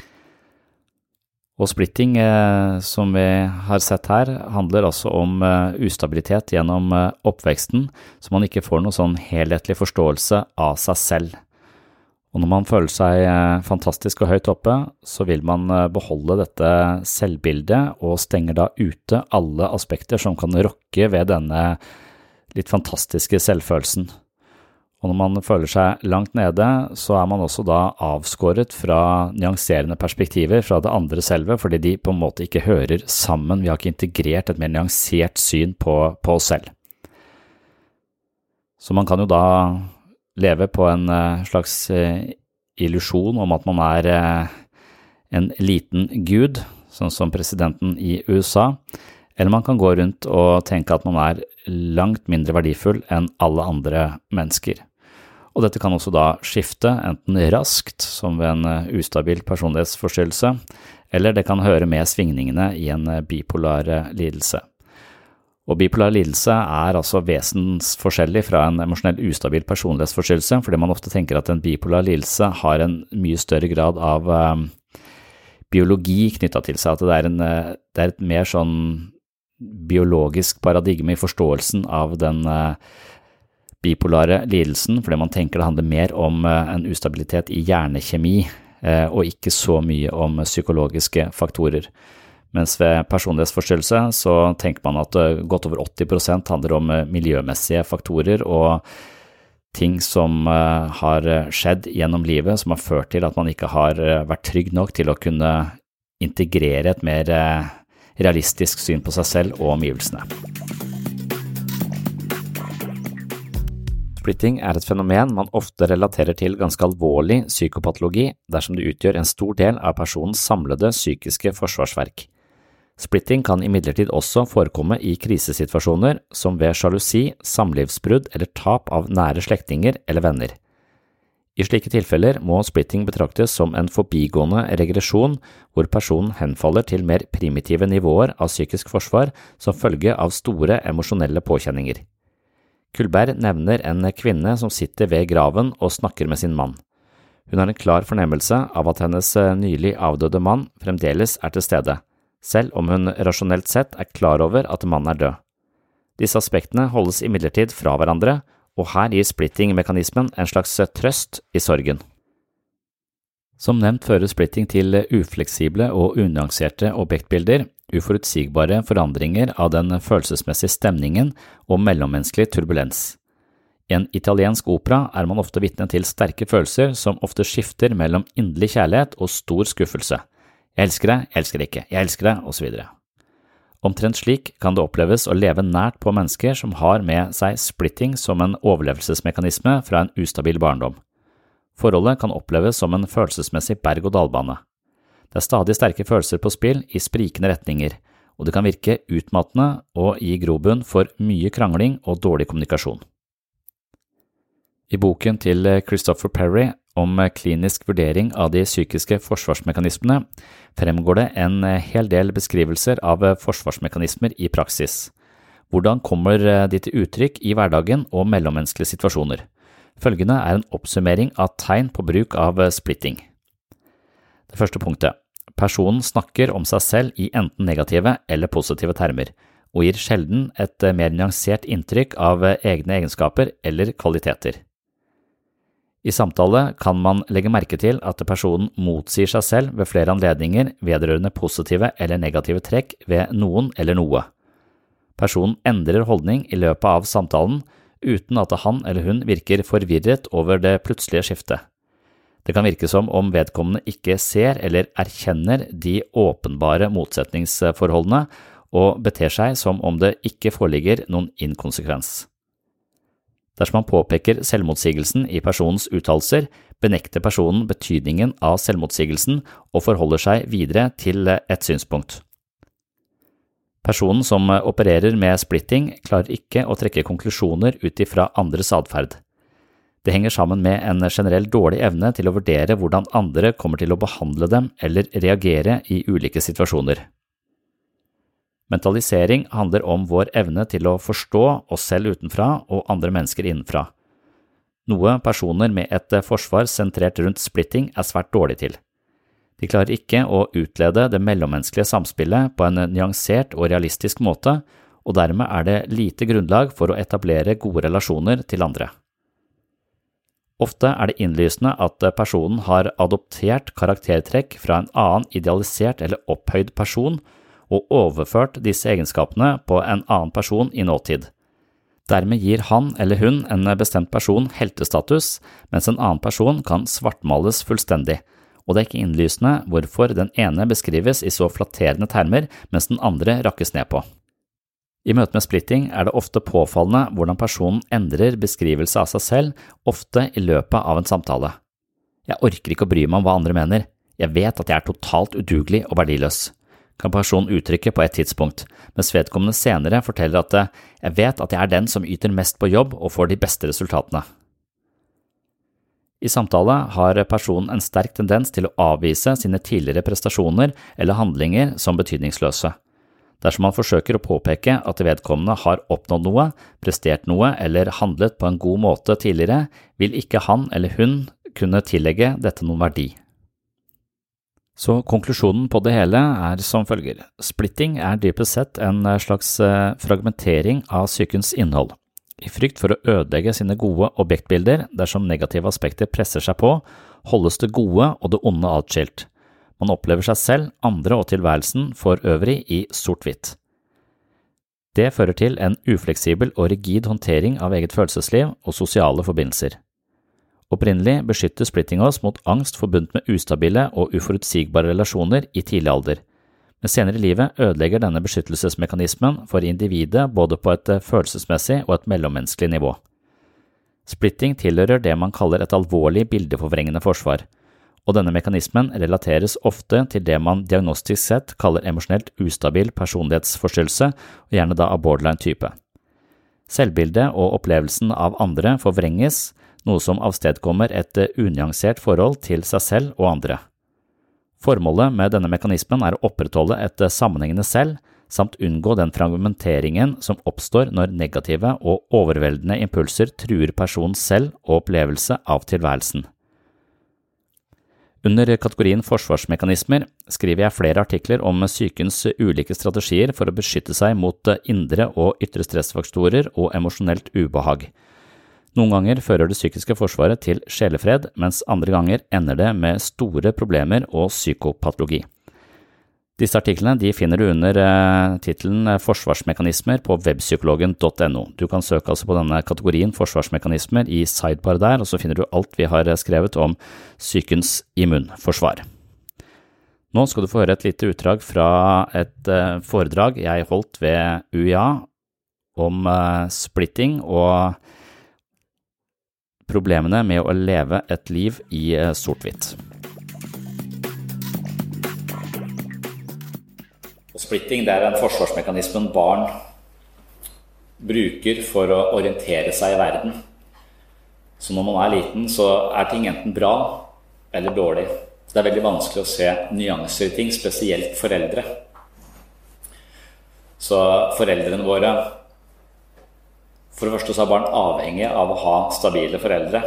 Og splitting, som vi har sett her, handler også om ustabilitet gjennom oppveksten, så man ikke får noen sånn helhetlig forståelse av seg selv. Og når man føler seg fantastisk og høyt oppe, så vil man beholde dette selvbildet og stenger da ute alle aspekter som kan rokke ved denne litt fantastiske selvfølelsen. Og når man føler seg langt nede, så er man også da avskåret fra nyanserende perspektiver fra det andre selve, fordi de på en måte ikke hører sammen. Vi har ikke integrert et mer nyansert syn på oss selv. Så man kan jo da leve på en slags illusjon om at man er en liten gud, sånn som presidenten i USA, eller man kan gå rundt og tenke at man er langt mindre verdifull enn alle andre mennesker. Og dette kan også da skifte enten raskt, som ved en ustabil personlighetsforstyrrelse, eller det kan høre med svingningene i en bipolar lidelse. Og bipolar lidelse er altså vesensforskjellig fra en emosjonell ustabil personlighetsforstyrrelse, fordi man ofte tenker at en bipolar lidelse har en mye større grad av biologi knyttet til seg, at det er et mer sånn biologisk paradigme i forståelsen av den bipolare lidelsen, fordi man tenker det handler mer om en ustabilitet i hjernekjemi, og ikke så mye om psykologiske faktorer. Mens ved personlighetsforstyrrelse så tenker man at godt over 80% handler om miljømessige faktorer og ting som har skjedd gjennom livet, som har ført til at man ikke har vært trygg nok til å kunne integrere et mer realistisk syn på seg selv og omgivelsene. Splitting er et fenomen man ofte relaterer til ganske alvorlig psykopatologi dersom det utgjør en stor del av personens samlede psykiske forsvarsverk. Splitting kan imidlertid også forekomme i krisesituasjoner som ved sjalusi, samlivsbrudd eller tap av nære slektninger eller venner. I slike tilfeller må splitting betraktes som en forbigående regresjon hvor personen henfaller til mer primitive nivåer av psykisk forsvar som følge av store emosjonelle påkjenninger. Kullberg nevner en kvinne som sitter ved graven og snakker med sin mann. Hun har en klar fornemmelse av at hennes nylig avdøde mann fremdeles er til stede, selv om hun rasjonelt sett er klar over at mannen er død. Disse aspektene holdes imidlertid fra hverandre, og her gir splitting-mekanismen en slags trøst i sorgen. Som nevnt fører splitting til ufleksible og unyanserte objektbilder, uforutsigbare forandringer av den følelsesmessige stemningen og mellommenneskelig turbulens. I en italiensk opera er man ofte vitne til sterke følelser som ofte skifter mellom inderlig kjærlighet og stor skuffelse. Jeg elsker det ikke, jeg elsker det, og så videre. Omtrent slik kan det oppleves å leve nært på mennesker som har med seg splitting som en overlevelsesmekanisme fra en ustabil barndom. Forholdet kan oppleves som en følelsesmessig berg- og dalbane. Det er stadig sterke følelser på spill i sprikende retninger, og det kan virke utmattende og gi grobunn for mye krangling og dårlig kommunikasjon. I boken til Christopher Perry om klinisk vurdering av de psykiske forsvarsmekanismene fremgår det en hel del beskrivelser av forsvarsmekanismer i praksis. Hvordan kommer de til uttrykk i hverdagen og mellommenneskelige situasjoner? Følgende en oppsummering av tegn på bruk av splitting. Det første punktet. Personen snakker om seg selv i enten negative eller positive termer, og gir sjelden et mer nyansert inntrykk av egne egenskaper eller kvaliteter. I samtale kan man legge merke til at personen motsier seg selv ved flere anledninger vedrørende positive eller negative trekk ved noen eller noe. Personen endrer holdning i løpet av samtalen uten at han eller hun virker forvirret over det plutselige skiftet. Det kan virke som om vedkommende ikke ser eller erkjenner de åpenbare motsetningsforholdene og beter seg som om det ikke foreligger noen inkonsekvens. Dersom man påpeker selvmotsigelsen i personens uttalelser, benekter personen betydningen av selvmotsigelsen og forholder seg videre til et synspunkt. Personen som opererer med splitting klarer ikke å trekke konklusjoner ut ifra andres adferd. Det henger sammen med en generell dårlig evne til å vurdere hvordan andre kommer til å behandle dem eller reagere i ulike situasjoner. Mentalisering handler om vår evne til å forstå oss selv utenfra og andre mennesker innenfra. Noe personer med et forsvar sentrert rundt splitting svært dårlig til. De klarer ikke å utlede det mellommenneskelige samspillet på en nyansert og realistisk måte, og dermed det lite grunnlag for å etablere gode relasjoner til andre. Ofte det innlysende at personen har adoptert karaktertrekk fra en annen idealisert eller opphøyd person og overført disse egenskapene på en annen person i nåtid. Dermed gir han eller hun en bestemt person heltestatus, mens en annen person kan svartmales fullstendig, og det ikke innlysende hvorfor den ene beskrives i så flatterende termer, mens den andre rakkes ned på. I møte med splitting det ofte påfallende hvordan personen endrer beskrivelse av seg selv, ofte i løpet av en samtale. Jeg orker ikke å bry meg om hva andre mener. Jeg vet at jeg totalt udugelig og verdiløs, kan personen uttrykke på et tidspunkt, mens vedkommende senere forteller at jeg vet at jeg den som yter mest på jobb og får de beste resultatene. I samtale har personen en sterk tendens til å avvise sine tidligere prestasjoner eller handlinger som betydningsløse. Dersom man forsøker å påpeke at vedkommende har oppnådd noe, prestert noe eller handlet på en god måte tidligere, vil ikke han eller hun kunne tillegge dette noen verdi. Så konklusjonen på det hele som følger. Splitting dypest sett en slags fragmentering av psykens innhold. I frykt for å ødelegge sine gode objektbilder dersom negative aspekter presser seg på, holdes det gode og det onde atskilt. Man opplever seg selv, andre og tilværelsen for øvrig i sort-hvitt. Det fører til en ufleksibel og rigid håndtering av eget følelsesliv og sosiale forbindelser. Opprinnelig beskytter splitting oss mot angst forbundet med ustabile og uforutsigbare relasjoner i tidlig alder. Men senere i livet ødelegger denne beskyttelsesmekanismen for individet både på et følelsesmessig og et mellommenneskelig nivå. Splitting tilhører det man kaller et alvorlig bildeforvrengende forsvar, og denne mekanismen relateres ofte til det man diagnostisk sett kaller emosjonelt ustabil personlighetsforstyrrelse, og gjerne da av borderline-type. Selvbildet og opplevelsen av andre forvrenges, noe som avstedkommer et unyansert forhold til seg selv og andre. Formålet med denne mekanismen å opprettholde et sammenhengende selv, samt unngå den fragmenteringen som oppstår når negative og overveldende impulser truer personens selv og opplevelse av tilværelsen. Under kategorien forsvarsmekanismer skriver jeg flere artikler om psykens ulike strategier for å beskytte seg mot indre og ytre stressfaktorer og emosjonelt ubehag. Noen ganger fører det psykiske forsvaret til sjelefred, mens andre ganger ender det med store problemer og psykopatologi. Disse artiklene finner du under titelen Forsvarsmekanismer på webpsykologen.no. Du kan søke altså på denne kategorien forsvarsmekanismer i sidebar der, og så finner du alt vi har skrevet om psykens immunforsvar. Nå skal du få høre et lite utdrag fra et foredrag jeg holdt ved UiA om splitting og problemene med å leve et liv i sort-hvitt. Og splitting, det en forsvarsmekanismen barn bruker for å orientere seg I verden. Så når man liten, så ting enten bra eller dårlig. Det veldig vanskelig å se nyanser I ting, spesielt foreldre. Så foreldrene våre, for det første så barn avhengig av å ha stabile foreldre.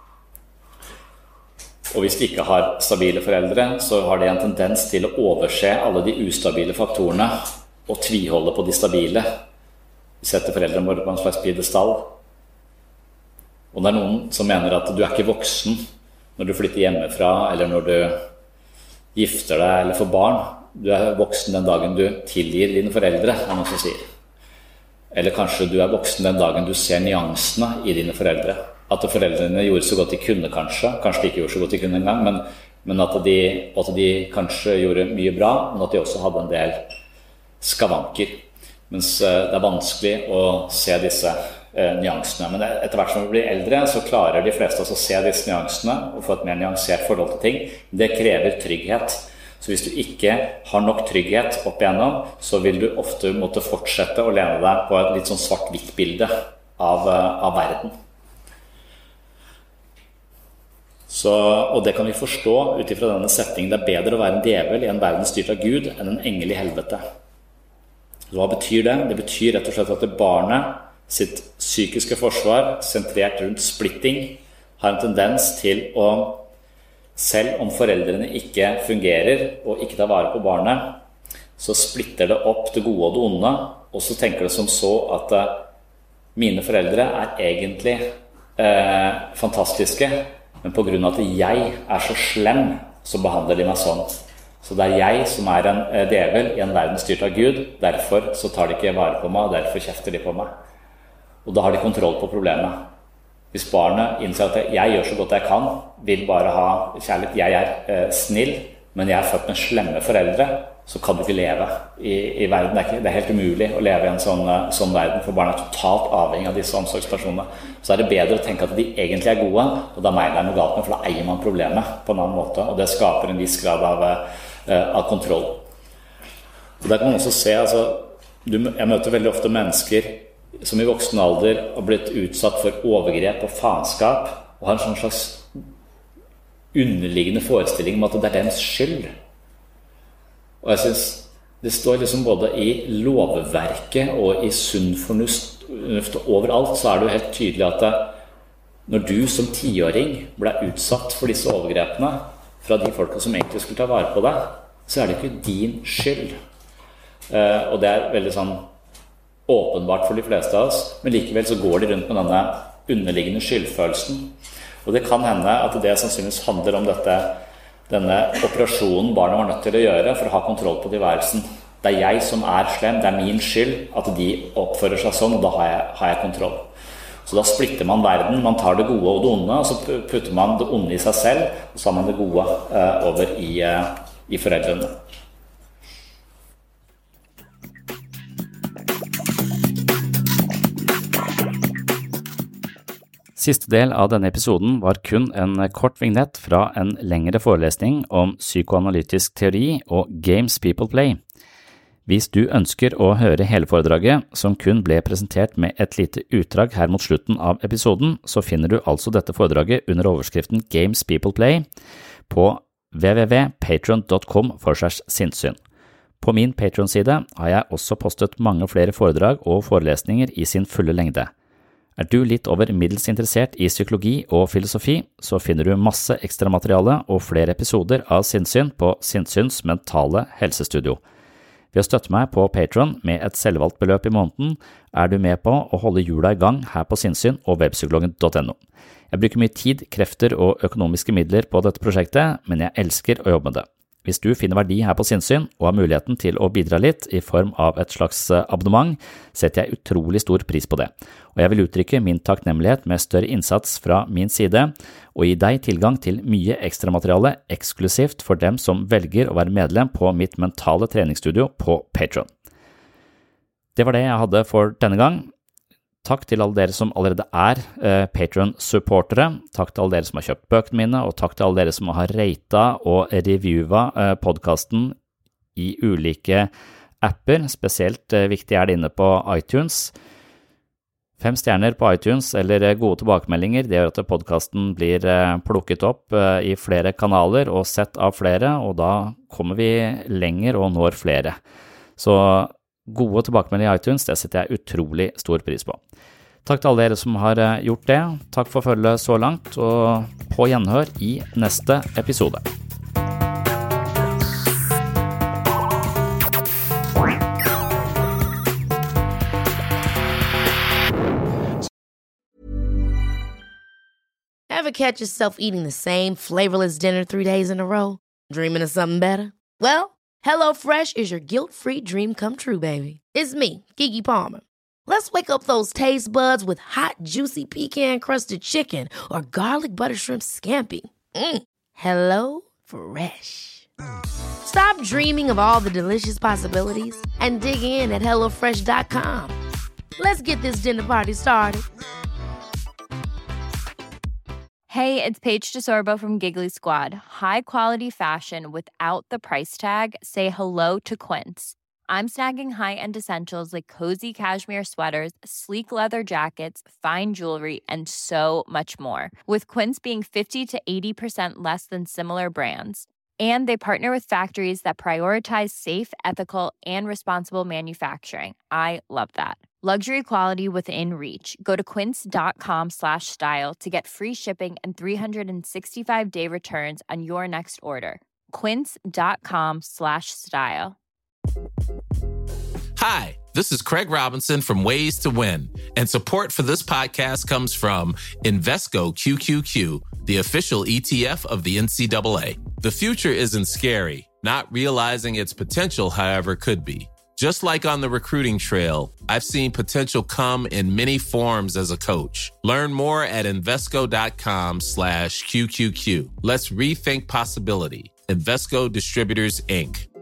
Og hvis de ikke har stabile foreldre, så har de en tendens til å overse alle de ustabile faktorene og tviholde på de stabile. Vi setter foreldrene våre på en slags piedestal. Og det noen som mener at du ikke voksen når du flytter hjemmefra, eller når du gifter deg eller får barn. Du voksen den dagen du tilgir dine foreldre, noen som sier. Eller kanskje du voksen den dagen du ser nyansene I dine foreldre. At foreldrene gjorde så godt de kunne kanskje de ikke gjorde så godt de kunne en gang, men at de kanskje gjorde mye bra, men at de også hadde en del skavanker. Mens det vanskelig å se disse nyansene. Men etter hvert som vi blir eldre, så klarer de fleste å se disse nyansene og få et mer nyansert forhold til ting. Det krever trygghet. Så hvis du ikke har nok trygghet opp igjennom, så vil du ofte måtte fortsette å lene deg på et litt sånn svart-hvitt bilde av verden. Så, og det kan vi forstå utifra denne settingen. Det bedre å være en djevel I en verden styrt av Gud enn en engel I helvete. Hva betyr det? Det betyr rett og slett at barnet sitt psykiske forsvar, sentrert rundt splitting, har en tendens til å, selv om foreldrene ikke fungerer og ikke tar vare på barnet, så splitter det opp det gode og det onde, og så tenker det som så at mine foreldre egentlig fantastiske, men på grunn av at jeg så slem, så behandler de meg sånn. Så det jeg som en djevel I en verden styrt av Gud, derfor så tar de ikke vare på meg, og derfor kjefter de på meg. Og da har de kontroll på problemet. Hvis barnet innser at jeg gjør så godt jeg kan, vil bare ha kjærlighet, jeg snill, men jeg født med slemme foreldre, så kan du ikke leve I verden. Det helt umulig å leve I en sånn verden, for barn totalt avhengig av disse omsorgspersonene. Så det bedre å tenke at de egentlig gode, og da meg det noe galt med, for da eier man problemet på en annen måte, og det skaper en viss grad av kontroll. Og der kan man også se, jeg møter veldig ofte mennesker som I voksen alder har blitt utsatt for overgrep og faenskap, og har en sånn slags underliggende forestilling om at det deres skyld. Og jeg synes det står liksom både I lovverket og I sunn fornuft og overalt, så det jo helt tydelig at når du som 10-åring ble utsatt for disse overgrepene fra de folka som egentlig skulle ta vare på deg, så det ikke din skyld. Og det veldig sånn åpenbart for de fleste av oss, men likevel så går de rundt med denne underliggende skyldfølelsen. Og det kan hende at det sannsynligvis handler om denne operasjonen barnet var nødt til å gjøre for å ha kontroll på tilværelsen. Det jeg som slem, det min skyld at de oppfører seg sånn, og da har jeg kontroll. Så da splitter man verden, man tar det gode og det onde, og så putter man det onde I seg selv, og så har man det gode over I foreldrene. Siste del av denne episoden var kun en kort vignett fra en lengre forelesning om psykoanalytisk teori og Games People Play. Hvis du ønsker å høre hele foredraget, som kun ble presentert med et lite utdrag her mot slutten av episoden, så finner du altså dette foredraget under overskriften Games People Play på www.patreon.com/sinnssyn. På min Patreon-side har jeg også postet mange flere foredrag og forelesninger I sin fulle lengde. Du litt over middels interessert I psykologi og filosofi, så finner du masse ekstra materiale og flere episoder av Sinnssyn på Sinnsyns mentale helsestudio. Ved å støtte meg på Patreon med et selvvalgt beløp I måneden, du med på å holde hjula I gang her på Sinnssyn og webpsykologen.no. Jeg bruker mye tid, krefter og økonomiske midler på dette prosjektet, men jeg elsker å jobbe med det. Hvis du finner verdi her på Sinnssyn og har muligheten til å bidra litt I form av et slags abonnement, setter jeg utrolig stor pris på det. Og jeg vil uttrykke min takknemlighet med større innsats fra min side, og gi deg tilgang til mye ekstra materiale eksklusivt for dem som velger å være medlem på mitt mentale treningsstudio på Patreon. Det var det jeg hadde for denne gang. Takk til alle dere som allerede Patreon-supportere, takk til alle dere som har kjøpt bøkene mine, og takk til alle dere som har ratet og reviewet podcasten I ulike apper, spesielt viktig det inne på iTunes. 5 stjerner på iTunes eller gode tilbakemeldinger, det gjør at podcasten blir plukket opp i flere kanaler og sett av flere, og da kommer vi lenger og når flere. Så gode tilbakemeldinger i iTunes, det setter jeg utrolig stor pris på. Takk til alle dere som har gjort det. Takk for følget så langt, og på gjenhør i neste episode. Ever catch yourself eating the same flavorless dinner 3 days in a row? Dreaming of something better? Well, HelloFresh is your guilt-free dream come true, baby. It's me, Keke Palmer. Let's wake up those taste buds with hot, juicy pecan-crusted chicken or garlic butter shrimp scampi. Hello Fresh. Stop dreaming of all the delicious possibilities and dig in at HelloFresh.com. Let's get this dinner party started. Hey, it's Paige DeSorbo from Giggly Squad. High quality fashion without the price tag. Say hello to Quince. I'm snagging high-end essentials like cozy cashmere sweaters, sleek leather jackets, fine jewelry, and so much more. With Quince being 50 to 80% less than similar brands. And they partner with factories that prioritize safe, ethical, and responsible manufacturing. I love that. Luxury quality within reach. Go to quince.com/style to get free shipping and 365-day returns on your next order. Quince.com/style. Hi, this is Craig Robinson from Ways to Win, and support for this podcast comes from Invesco QQQ, the official ETF of the NCAA. The future isn't scary. Not realizing its potential, however, could be. Just like on the recruiting trail, I've seen potential come in many forms as a coach. Learn more at Invesco.com/QQQ. Let's rethink possibility. Invesco Distributors, Inc.